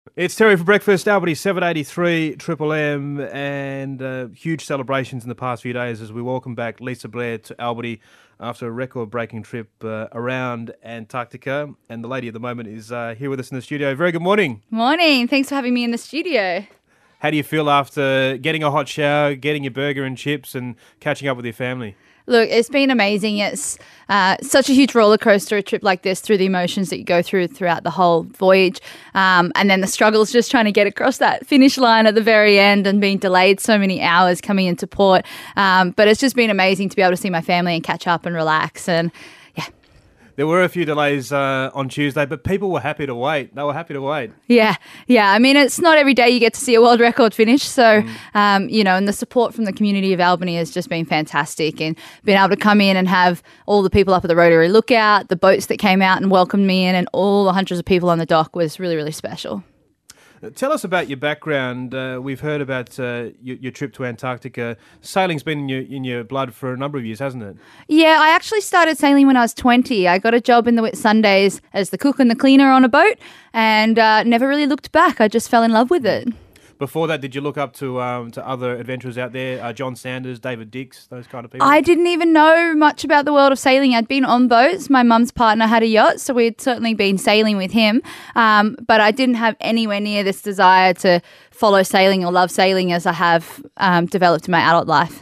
It's Terry for breakfast, Albany 783 Triple M, and huge celebrations in the past few days as we welcome back Lisa Blair to Albany after a record-breaking trip around Antarctica. And the lady at the moment is here with us in the studio. Very good morning. Morning. Thanks for having me in the studio. How do you feel after getting a hot shower, getting your burger and chips and catching up with your family? Look, it's been amazing. It's such a huge roller coaster, a trip like this, through the emotions that you go through throughout the whole voyage. And then the struggles just trying to get across that finish line at the very end and being delayed so many hours coming into port. But it's just been amazing to be able to see my family and catch up and relax. And There were a few delays on Tuesday, but people were happy to wait. They were happy to wait. Yeah. I mean, it's not every day you get to see a world record finish. So, and the support from the community of Albany has just been fantastic. And being able to come in and have all the people up at the Rotary Lookout, the boats that came out and welcomed me in, and all the hundreds of people on the dock was really, really special. Tell us about your background. We've heard about your trip to Antarctica. Sailing's been in your blood for a number of years, hasn't it? Yeah, I actually started sailing when I was 20. I got a job in the Whitsundays as the cook and the cleaner on a boat and never really looked back. I just fell in love with it. Before that, did you look up to other adventurers out there? John Sanders, David Dix, those kind of people? I didn't even know much about the world of sailing. I'd been on boats. My mum's partner had a yacht, so we'd certainly been sailing with him. But I didn't have anywhere near this desire to follow sailing or love sailing as I have developed in my adult life.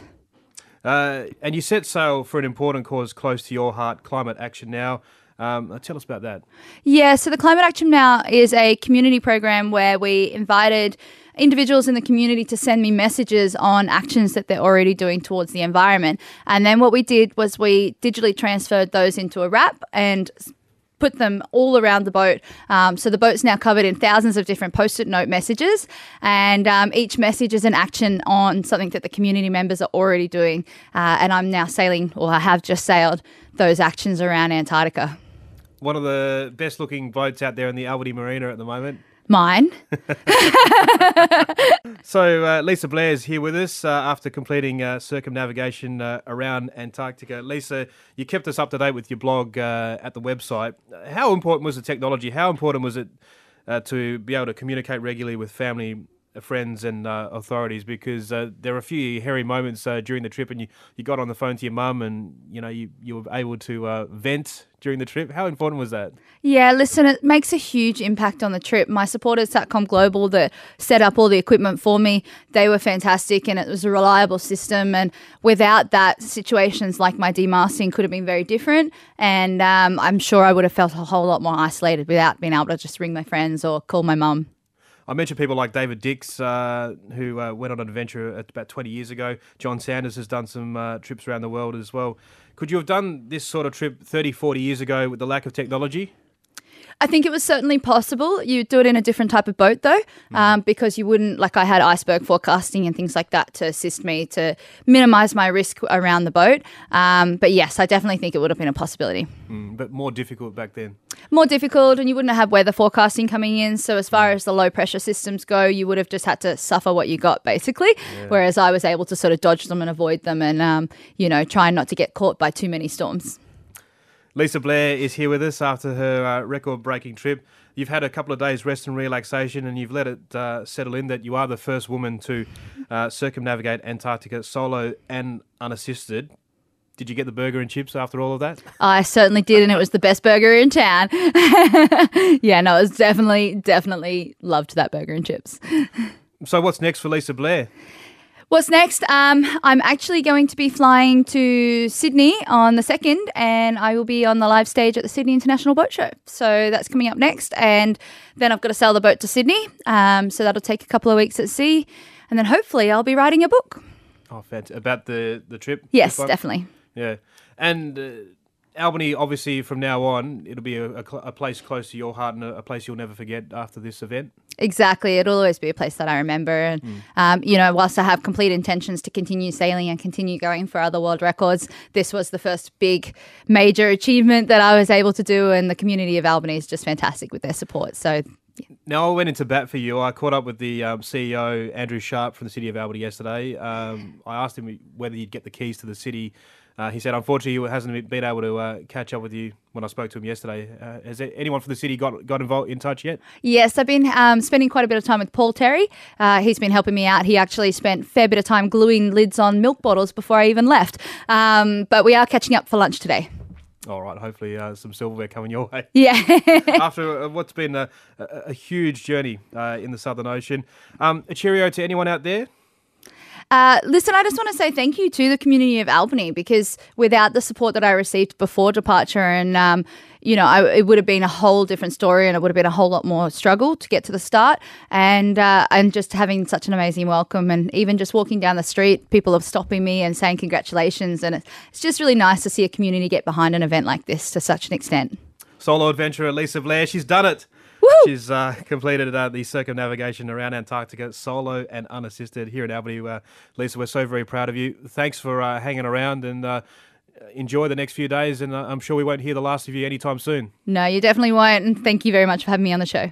And you set sail for an important cause close to your heart, Climate Action Now. Tell us about that. Yeah, so the Climate Action Now is a community program where we invited individuals in the community to send me messages on actions that they're already doing towards the environment. And then what we did was we digitally transferred those into a wrap and put them all around the boat. So the boat's now covered in thousands of different post-it note messages, and each message is an action on something that the community members are already doing. And I'm now sailing, or I have just sailed, those actions around Antarctica. One of the best-looking boats out there in the Albany Marina at the moment. Mine. So Lisa Blair is here with us after completing circumnavigation around Antarctica. Lisa, you kept us up to date with your blog at the website. How important was the technology? How important was it to be able to communicate regularly with family, friends and authorities? Because there were a few hairy moments during the trip, and you got on the phone to your mum and you were able to vent during the trip. How important was that? Yeah, listen, it makes a huge impact on the trip. My supporters, Satcom Global, that set up all the equipment for me, they were fantastic, and it was a reliable system. And without that, situations like my demasting could have been very different. And I'm sure I would have felt a whole lot more isolated without being able to just ring my friends or call my mum. I mentioned people like David Dix, who went on an adventure about 20 years ago. John Sanders has done some trips around the world as well. Could you have done this sort of trip 30, 40 years ago with the lack of technology? I think it was certainly possible. You'd do it in a different type of boat, though, because you wouldn't, like I had iceberg forecasting and things like that to assist me to minimise my risk around the boat. But yes, I definitely think it would have been a possibility. But more difficult back then. More difficult, and you wouldn't have had weather forecasting coming in. So as far as the low pressure systems go, you would have just had to suffer what you got, basically. Yeah. Whereas I was able to sort of dodge them and avoid them and, try not to get caught by too many storms. Lisa Blair is here with us after her record-breaking trip. You've had a couple of days rest and relaxation, and you've let it settle in that you are the first woman to circumnavigate Antarctica solo and unassisted. Did you get the burger and chips after all of that? I certainly did, and it was the best burger in town. Yeah, no, it was definitely loved that burger and chips. So what's next for Lisa Blair? What's next? I'm actually going to be flying to Sydney on the 2nd, and I will be on the live stage at the Sydney International Boat Show. So that's coming up next, and then I've got to sail the boat to Sydney. So that'll take a couple of weeks at sea, and then hopefully I'll be writing a book. Oh, fantastic. About the trip? Yes, definitely. Yeah. And Albany, obviously, from now on, it'll be a place close to your heart and a place you'll never forget after this event. Exactly. It'll always be a place that I remember. And, whilst I have complete intentions to continue sailing and continue going for other world records, this was the first big major achievement that I was able to do. And the community of Albany is just fantastic with their support. So, yeah. Now, I went into bat for you. I caught up with the CEO, Andrew Sharp, from the City of Albany yesterday. I asked him whether you'd get the keys to the city He said, unfortunately, he hasn't been able to catch up with you when I spoke to him yesterday. Has anyone from the city got involved in touch yet? Yes, I've been spending quite a bit of time with Paul Terry. He's been helping me out. He actually spent a fair bit of time gluing lids on milk bottles before I even left. But we are catching up for lunch today. All right, hopefully some silverware coming your way. Yeah. After what's been a huge journey in the Southern Ocean. A cheerio to anyone out there. Listen, I just want to say thank you to the community of Albany, because without the support that I received before departure and, it would have been a whole different story and it would have been a whole lot more struggle to get to the start. And just having such an amazing welcome, and even just walking down the street, people are stopping me and saying congratulations. And it's just really nice to see a community get behind an event like this to such an extent. Solo adventurer Lisa Blair, she's done it. Woo! She's completed the circumnavigation around Antarctica solo and unassisted here in Albany. Lisa, we're so very proud of you. Thanks for hanging around, and enjoy the next few days, and I'm sure we won't hear the last of you anytime soon. No, you definitely won't, and thank you very much for having me on the show.